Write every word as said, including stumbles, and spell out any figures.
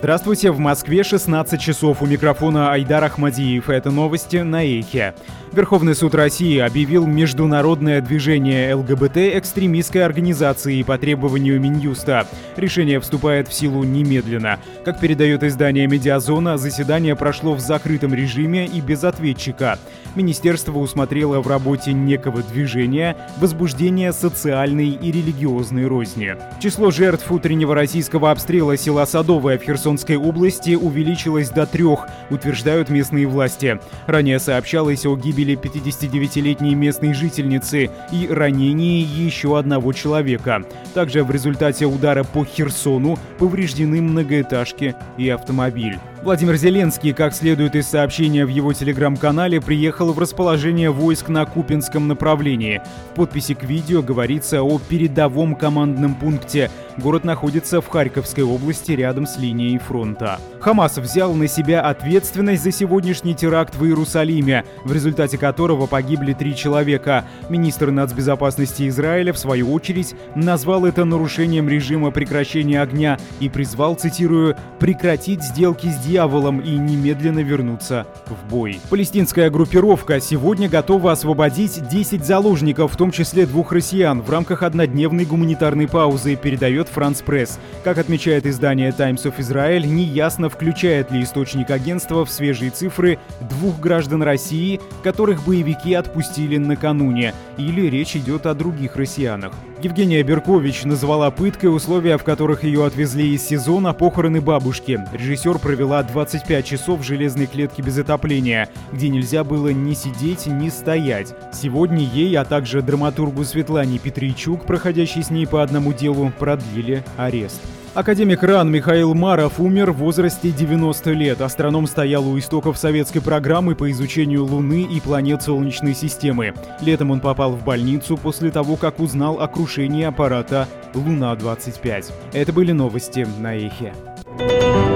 Здравствуйте, в Москве шестнадцать часов, у микрофона Айдар Ахмадиев. Это новости на Эхе. Верховный суд России объявил международное движение ЛГБТ экстремистской организацией по требованию Минюста. Решение вступает в силу немедленно. Как передает издание «Медиазона», заседание прошло в закрытом режиме и без ответчика. Министерство усмотрело в работе некого движения возбуждение социальной и религиозной розни. Число жертв утреннего российского обстрела села Садовое в Херсонской области увеличилось до трех, утверждают местные власти. Ранее сообщалось о гибели пятидесятидевятилетней местной жительницы и ранении еще одного человека. Также в результате удара по Херсону повреждены многоэтажки и автомобиль. Владимир Зеленский, как следует из сообщения в его телеграм-канале, приехал в расположение войск на Купинском направлении. В подписи к видео говорится о передовом командном пункте. Город находится в Харьковской области, рядом с линией фронта. Хамас взял на себя ответственность за сегодняшний теракт в Иерусалиме, в результате которого погибли три человека. Министр нацбезопасности Израиля, в свою очередь, назвал это нарушением режима прекращения огня и призвал, цитирую, «прекратить сделки с дьяволом и немедленно вернуться в бой». Палестинская группировка сегодня готова освободить десять заложников, в том числе двух россиян, в рамках однодневной гуманитарной паузы, передает France Press. Как отмечает издание Times of Israel, неясно, включает ли источник агентства в свежие цифры двух граждан России, которых боевики отпустили накануне, или речь идет о других россиянах. Евгения Беркович назвала пыткой условия, в которых ее отвезли из СИЗО на похороны бабушки. Режиссер провела двадцать пять часов в железной клетке без отопления, где нельзя было ни сидеть, ни стоять. Сегодня ей, а также драматургу Светлане Петрийчук, проходящей с ней по одному делу, продлили арест. Академик РАН Михаил Маров умер в возрасте девяноста лет. Астроном стоял у истоков советской программы по изучению Луны и планет Солнечной системы. Летом он попал в больницу после того, как узнал о крушении аппарата Луна двадцать пять. Это были новости на Эхе.